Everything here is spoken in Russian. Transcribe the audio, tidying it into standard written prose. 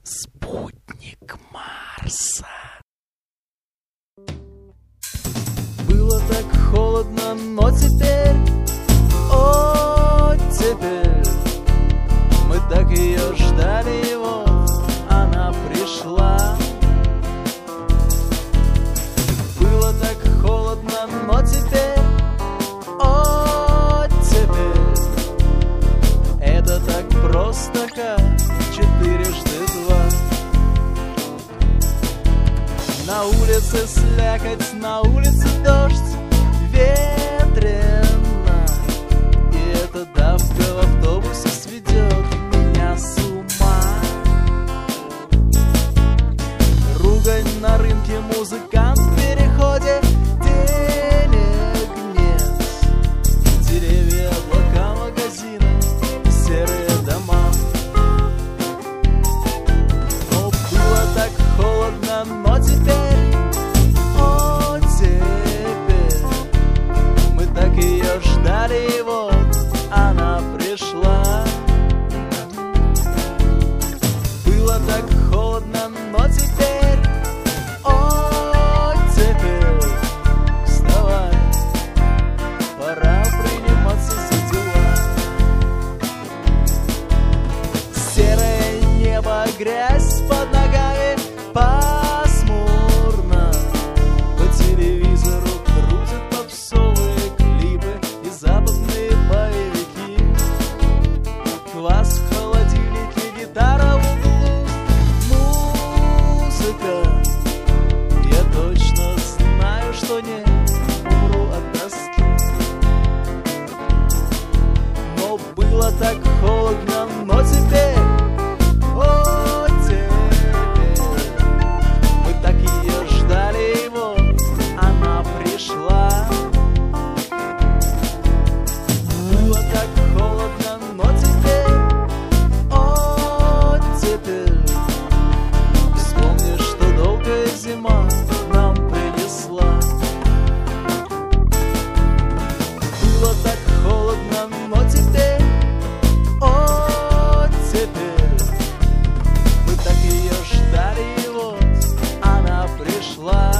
Спутник Марса. Было так холодно, но теперь, о, теперь мы так ее ждали, и вот она пришла. Было так холодно, но теперь, о, теперь это так просто, как 4×2. На улице слякоть, на улице дождь, ветрено, и эта давка в автобусе сведет меня с ума. Ругань на рынке, музыкант в переходе, денег нет, деревья, облака, магазины, серые дома. Но было так холодно, но теперь, о, теперь мы так ее ждали, и вот она пришла. Было так холодно, но теперь, о, теперь вставай, пора приниматься за дела. Серое небо, грязь под ногами, пасмурно. По телевизору крутят попсовые клипы и западные боевики. Квас в холодильнике, гитара в углу, музыка. Я точно знаю, что не умру от тоски. Но было так холодно, но теперь, о, теперь мы так ее ждали, и вот она пришла. Было так холодно, но теперь, о, теперь вспомни, что долгая зима нам принесла. Было так холодно, но теперь, о, теперь мы так ее ждали, и вот она пришла.